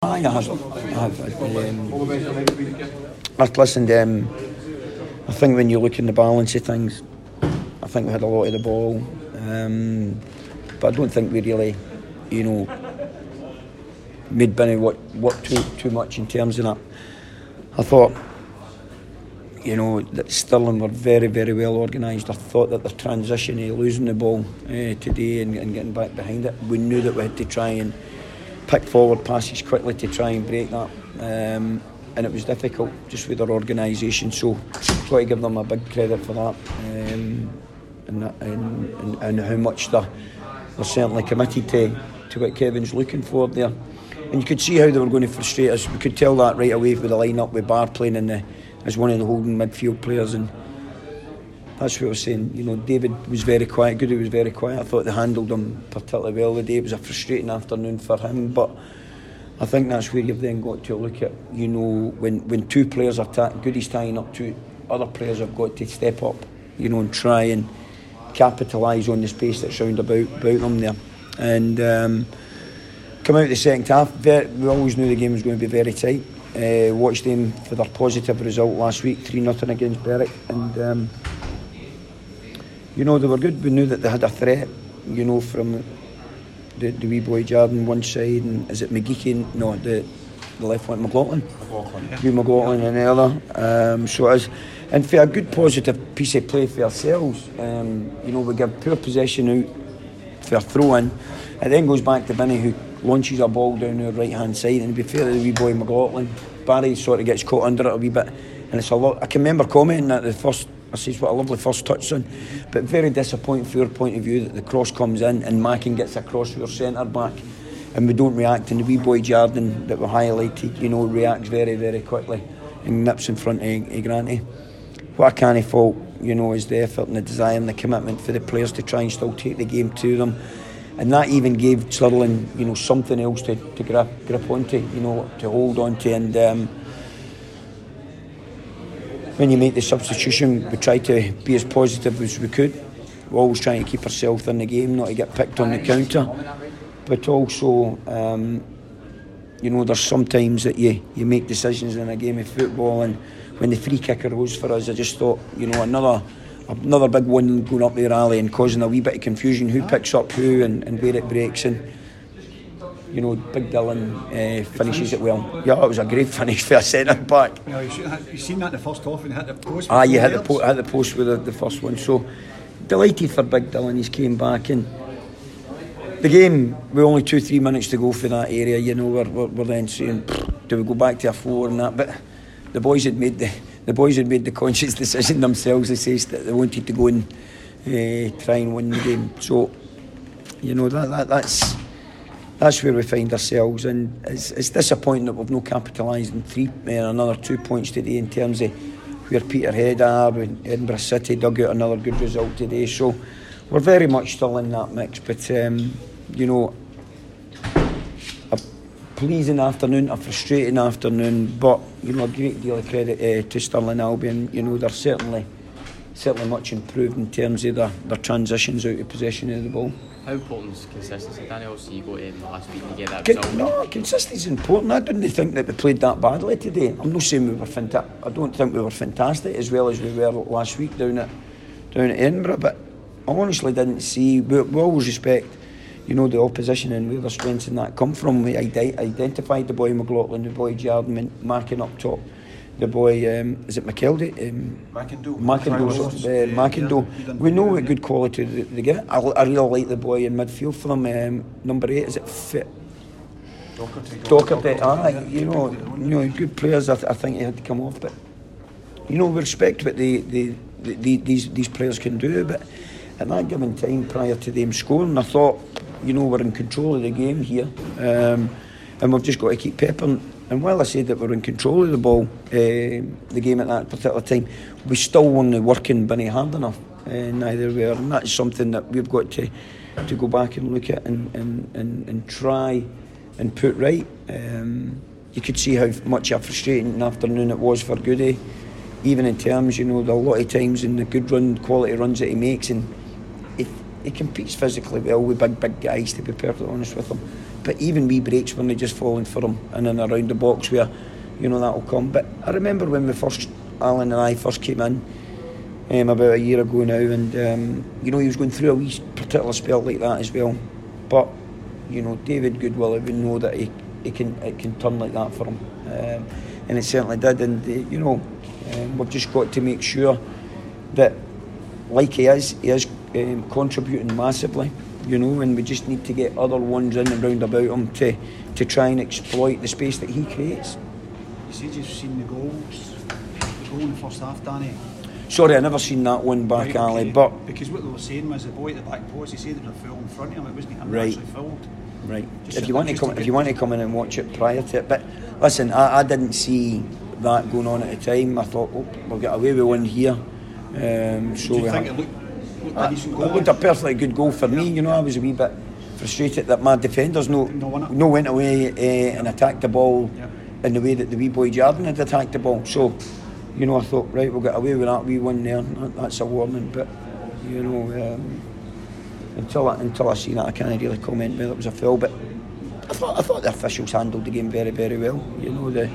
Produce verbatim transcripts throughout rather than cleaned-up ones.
Aye, I have. I have. Um, I've listened. Um, I think when you look in the balance of things, I think we had a lot of the ball, um, but I don't think we really, you know, made Binny work, work too too much in terms of that. I thought, you know, that Stirling were very, very well organised. I thought that the transition of losing the ball uh, today and, and getting back behind it, we knew that we had to try and pick forward passes quickly to try and break that. Um, and it was difficult just with their organisation. So I've got to give them a big credit for that. Um, and, that and, and, and how much they're, they're certainly committed to, to what Kevin's looking for there. And you could see how they were going to frustrate us. We could tell that right away with the line-up with Barr playing in the, as one of the holding midfield players, and that's what I was saying. You know, David was very quiet, Goody was very quiet. I thought they handled him particularly well today. It was a frustrating afternoon for him, but I think that's where you've then got to look at, you know, when, when two players are ta- Goody's tying up two, other players have got to step up, you know, and try and capitalise on the space that's round about, about them there. And um, come out the second half, very, we always knew the game was going to be very tight. Uh, watched them for their positive result last week, three nothing against Berwick, and um, you know, they were good. We knew that they had a threat, you know, from the, the wee boy Jordan one side, and is it McGeechan? No, the the left one, McLaughlin. McLaughlin, yeah. Hugh McLaughlin yeah. and the other. Um, so it is, and for a good positive piece of play for ourselves, um, you know, we give poor possession out for a throw in. It then goes back to Binny, who launches a ball down the right hand side, and to be fair to the wee boy McLaughlin, Barry sort of gets caught under it a wee bit, and it's a lot. I can remember commenting that the first, I says what a lovely first touch son, but very disappointing from your point of view that the cross comes in and Mackin gets across to our centre back, and we don't react, and the wee boy Jordan that we highlighted, you know, reacts very very quickly and nips in front of, of Granty. What I can't fault, you know, is the effort and the desire and the commitment for the players to try and still take the game to them. And that even gave Stirling, you know, something else to, to grip, grip onto, you know, to hold on to. And um, when you make the substitution, we tried to be as positive as we could. We're always trying to keep ourselves in the game, not to get picked on the counter. But also, um, you know, there's sometimes that you, you make decisions in a game of football, and when the free kicker rose for us, I just thought, you know, another... Another big one going up the rally and causing a wee bit of confusion, who picks up who and, and where it breaks. And you know, Big Dylan uh, finishes it well. Yeah, it was a great finish for a centre back. Yeah, you seen that in the first half and hit the post. Ah, you hit the, po- hit the post with the, the first one. So delighted for Big Dylan. He's came back, and the game with only two, three minutes to go for that area. You know, we're, we're, we're then saying, do we go back to a four and that? But the boys had made the. The boys had made the conscious decision themselves. They said that they wanted to go and uh, try and win the game. So, you know, that, that that's that's where we find ourselves, and it's, it's disappointing that we've not capitalised in three, uh, another two points today in terms of where Peterhead are, and Edinburgh City dug out another good result today. So, we're very much still in that mix. But um, you know, a pleasing afternoon, a frustrating afternoon, but you know, a great deal of credit uh, to Stirling Albion. You know, they're certainly certainly much improved in terms of their, their transitions out of possession of the ball. How important is consistency, Daniel? So you go in last week and you get that Con- result. No, consistency is important. I didn't think that we played that badly today. I'm not saying we were fantastic. I don't think we were fantastic as well as we were last week down at down at Edinburgh. But I honestly didn't see. We, we always respect, you know, the opposition and where their strengths and that come from. We ide- identified the boy McLaughlin, the boy Jordan, marking up top. The boy, um, is it McKeldy? Um, McIndoe. McIndoe. Uh, McIndoe. Yeah, we know what good quality they, they get. I, I really like the boy in midfield for them. Um, number eight, is it Fit? Docherty. Docherty. Ah, you know, you know, good players. I, th- I think he had to come off, but you know, we respect what they, they, they, these these players can do. But at that given time, prior to them scoring, I thought, you know, we're in control of the game here, um, and we've just got to keep peppering. And while I said that we're in control of the ball, uh, the game at that particular time, we still weren't working Binny hard enough. Uh, neither we are, and that's something that we've got to to go back and look at and and, and, and try and put right. Um, you could see how much a frustrating afternoon it was for Goody, even in terms, you know, the, a lot of times in the good run, quality runs that he makes, and he, he competes physically well with big, big guys, to be perfectly honest with him. but even wee breaks when they just falling for him and then around the box where, you know, that'll come. But I remember when we first, Alan and I first came in, um, about a year ago now, and um, you know, he was going through a wee particular spell like that as well. But you know, David Goodwill, I would know that he, he can it can turn like that for him, um, and it certainly did. And uh, you know, um, we've just got to make sure that, like he is, he is um, contributing massively. You know, and we just need to get other ones in and round about him to to try and exploit the space that he creates. You said you've seen the goals, the goal in the first half, Danny. Sorry, I never seen that one back, Right, Ali, okay. but because what they were saying was the boy at the back post, he said there was a foul in front of him, it wasn't him Right. actually fouled. right. Just If you want to just come, to if get- you want to come in and watch it prior to it, but listen, I, I didn't see that going on at the time. I thought, oh, we'll get away with one here. Um, so Do you we think had- it looked, looked Uh, a decent it goal? looked a perfectly good goal for me. You know, I was a wee bit frustrated that my defenders no No won it. no went away uh, and attacked the ball Yeah. in the way that the wee boy Jordan had attacked the ball. So, you know, I thought, right, we'll get away with that wee one there. That, that's a warning, but you know, um, until I, until I see that, I can't really comment whether it was a foul. But I thought I thought the officials handled the game very very well. You know, the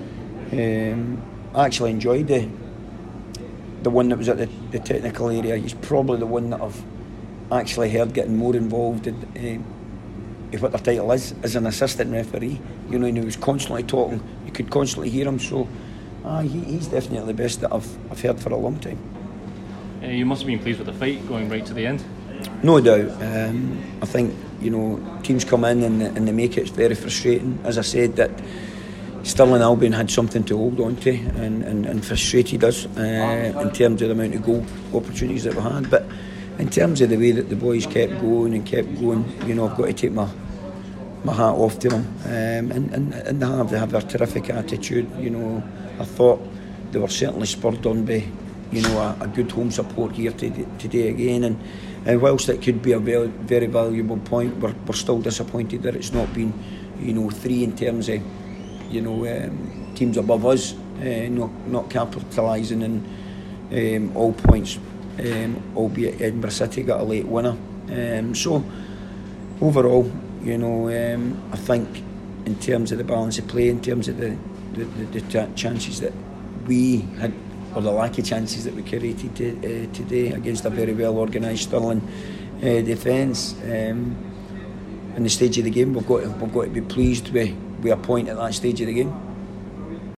um, I actually enjoyed the. The one that was at the, the technical area. He's probably the one that I've actually heard getting more involved in, um, in what their title is as an assistant referee. You know, and he was constantly talking. You could constantly hear him. So, uh, he, he's definitely the best that I've I've heard for a long time. Uh, you must have been pleased with the fight going right to the end. No doubt. Um, I think, you know, teams come in and, and they make it very frustrating. As I said, that Stirling Albion had something to hold on to and, and, and frustrated us uh, in terms of the amount of goal opportunities that we had. But in terms of the way that the boys kept going and kept going, you know, I've got to take my my hat off to them. Um, and, and, and they have, they have a terrific attitude. You know, I thought they were certainly spurred on by, you know, a, a good home support here today, today again. And, and whilst it could be a very, very valuable point, we're, we're still disappointed that it's not been, you know, three in terms of, you know, um, teams above us, uh, not not capitalising in um, all points, um, albeit Edinburgh City got a late winner. Um, so overall, you know, um, I think in terms of the balance of play, in terms of the the, the, the ch- chances that we had, or the lack of chances that we created to, uh, today against a very well organised Stirling uh, defence, um, in the stage of the game, we've got to, we've got to be pleased with, with a point at that stage of the game.